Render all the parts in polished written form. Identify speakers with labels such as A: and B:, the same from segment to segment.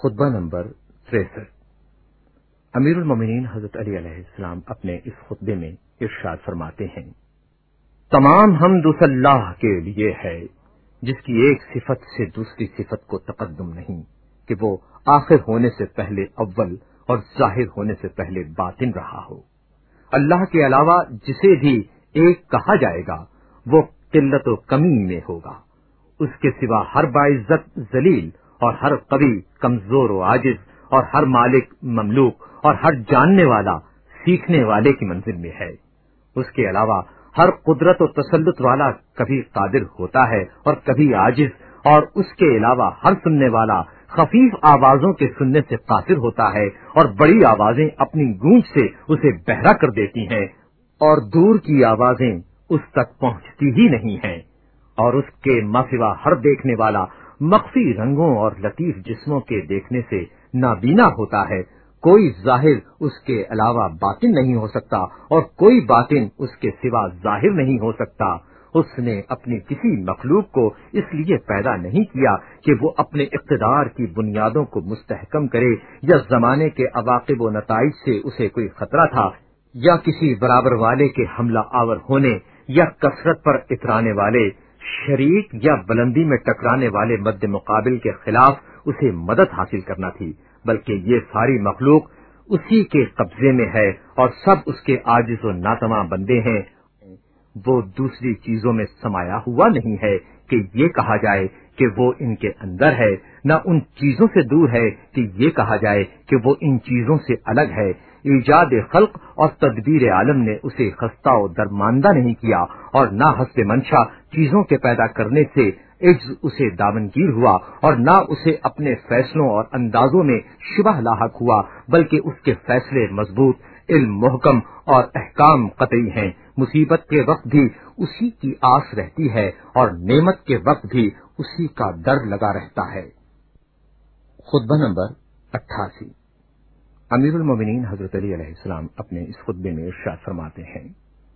A: خطبہ نمبر 63۔ امیر المومنین حضرت علی علیہ السلام اپنے اس خطبے میں ارشاد فرماتے ہیں، تمام حمد اس اللہ کے لیے ہے جس کی ایک صفت سے دوسری صفت کو تقدم نہیں، کہ وہ آخر ہونے سے پہلے اول اور ظاہر ہونے سے پہلے باطن رہا ہو۔ اللہ کے علاوہ جسے بھی ایک کہا جائے گا وہ قلت و کمی میں ہوگا۔ اس کے سوا ہر باعزت ذلیل اور ہر قوی کمزور و عاجز اور ہر مالک مملوک اور ہر جاننے والا سیکھنے والے کی منزل میں ہے۔ اس کے علاوہ ہر قدرت و تسلط والا کبھی قادر ہوتا ہے اور کبھی عاجز، اور اس کے علاوہ ہر سننے والا خفیف آوازوں کے سننے سے قاصر ہوتا ہے اور بڑی آوازیں اپنی گونج سے اسے بہرا کر دیتی ہیں اور دور کی آوازیں اس تک پہنچتی ہی نہیں ہیں، اور اس کے ماسوا ہر دیکھنے والا مخفی رنگوں اور لطیف جسموں کے دیکھنے سے نابینا ہوتا ہے۔ کوئی ظاہر اس کے علاوہ باطن نہیں ہو سکتا اور کوئی باطن اس کے سوا ظاہر نہیں ہو سکتا۔ اس نے اپنی کسی مخلوق کو اس لیے پیدا نہیں کیا کہ وہ اپنے اقتدار کی بنیادوں کو مستحکم کرے، یا زمانے کے عواقب و نتائج سے اسے کوئی خطرہ تھا، یا کسی برابر والے کے حملہ آور ہونے یا کثرت پر اترانے والے شریک یا بلندی میں ٹکرانے والے مد مقابل کے خلاف اسے مدد حاصل کرنا تھی، بلکہ یہ ساری مخلوق اسی کے قبضے میں ہے اور سب اس کے عاجز و ناتواں بندے ہیں۔ وہ دوسری چیزوں میں سمایا ہوا نہیں ہے کہ یہ کہا جائے کہ وہ ان کے اندر ہے، نہ ان چیزوں سے دور ہے کہ یہ کہا جائے کہ وہ ان چیزوں سے الگ ہے۔ ایجاد خلق اور تدبیر عالم نے اسے خستہ و درماندہ نہیں کیا، اور نہ حسب منشا چیزوں کے پیدا کرنے سے عجز اسے دامنگیر ہوا، اور نہ اسے اپنے فیصلوں اور اندازوں میں شبہ لاحق ہوا، بلکہ اس کے فیصلے مضبوط، علم محکم اور احکام قطعی ہیں۔ مصیبت کے وقت بھی اسی کی آس رہتی ہے اور نعمت کے وقت بھی اسی کا ڈر لگا رہتا ہے۔ خطبہ نمبر 88۔ امیر المومنین حضرت علی علیہ السلام اپنے اس خطبے میں ارشاد فرماتے ہیں،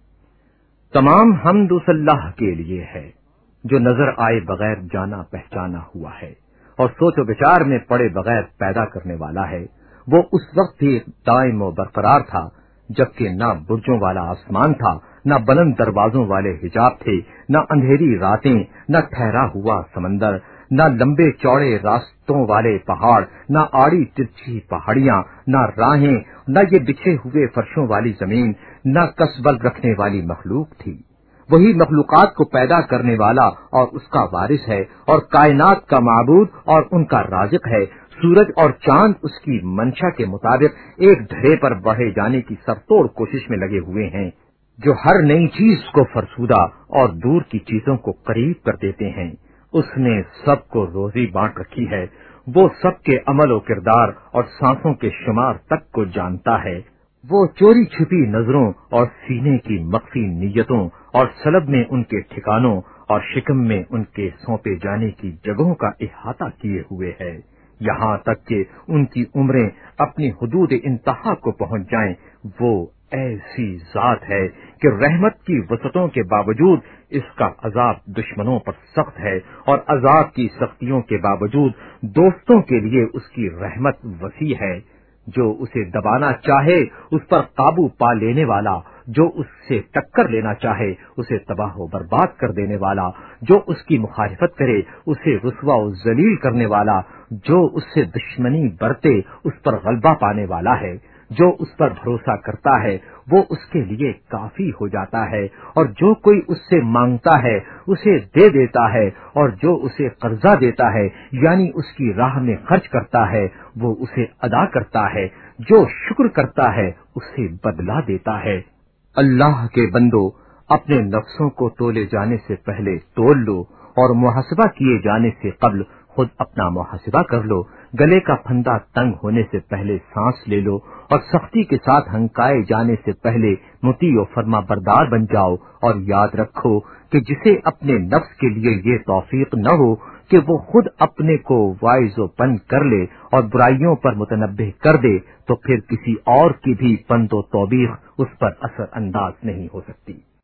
A: تمام حمد اس اللہ کے لیے ہے جو نظر آئے بغیر جانا پہچانا ہوا ہے اور سوچ و بچار میں پڑے بغیر پیدا کرنے والا ہے۔ وہ اس وقت بھی دائم و برقرار تھا جبکہ نہ برجوں والا آسمان تھا، نہ بلند دروازوں والے حجاب تھے، نہ اندھیری راتیں، نہ ٹھہرا ہوا سمندر، نہ لمبے چوڑے راستوں والے پہاڑ، نہ آڑی ترچھی پہاڑیاں، نہ راہیں، نہ یہ بچھے ہوئے فرشوں والی زمین، نہ کسبل رکھنے والی مخلوق تھی۔ وہی مخلوقات کو پیدا کرنے والا اور اس کا وارث ہے، اور کائنات کا معبود اور ان کا رازق ہے۔ سورج اور چاند اس کی منشا کے مطابق ایک دھرے پر بڑھے جانے کی سرتوڑ کوشش میں لگے ہوئے ہیں، جو ہر نئی چیز کو فرسودہ اور دور کی چیزوں کو قریب کر دیتے ہیں۔ اس نے سب کو روزی بانٹ رکھی ہے، وہ سب کے عمل و کردار اور سانسوں کے شمار تک کو جانتا ہے۔ وہ چوری چھپی نظروں اور سینے کی مخفی نیتوں اور سلب میں ان کے ٹھکانوں اور شکم میں ان کے سونپے جانے کی جگہوں کا احاطہ کیے ہوئے ہے، یہاں تک کہ ان کی عمریں اپنی حدود انتہا کو پہنچ جائیں۔ وہ ایسی ذات ہے کہ رحمت کی وسعتوں کے باوجود اس کا عذاب دشمنوں پر سخت ہے، اور عذاب کی سختیوں کے باوجود دوستوں کے لیے اس کی رحمت وسیع ہے۔ جو اسے دبانا چاہے اس پر قابو پا لینے والا، جو اس سے ٹکر لینا چاہے اسے تباہ و برباد کر دینے والا، جو اس کی مخالفت کرے اسے رسوا و ذلیل کرنے والا، جو اس سے دشمنی برتے اس پر غلبہ پانے والا ہے۔ جو اس پر بھروسہ کرتا ہے وہ اس کے لیے کافی ہو جاتا ہے، اور جو کوئی اس سے مانگتا ہے اسے دے دیتا ہے، اور جو اسے قرضہ دیتا ہے یعنی اس کی راہ میں خرچ کرتا ہے وہ اسے ادا کرتا ہے۔ جو شکر کرتا ہے اسے بدلہ دیتا ہے۔ اللہ کے بندو، اپنے نفسوں کو تولے جانے سے پہلے تول لو، اور محاسبہ کیے جانے سے قبل خود اپنا محاسبہ کر لو۔ گلے کا پھندا تنگ ہونے سے پہلے سانس لے لو، اور سختی کے ساتھ ہنکائے جانے سے پہلے مطیع و فرما بردار بن جاؤ، اور یاد رکھو کہ جسے اپنے نفس کے لیے یہ توفیق نہ ہو کہ وہ خود اپنے کو وائز و پن کر لے اور برائیوں پر متنبہ کر دے، تو پھر کسی اور کی بھی پند و توبیخ اس پر اثر انداز نہیں ہو سکتی۔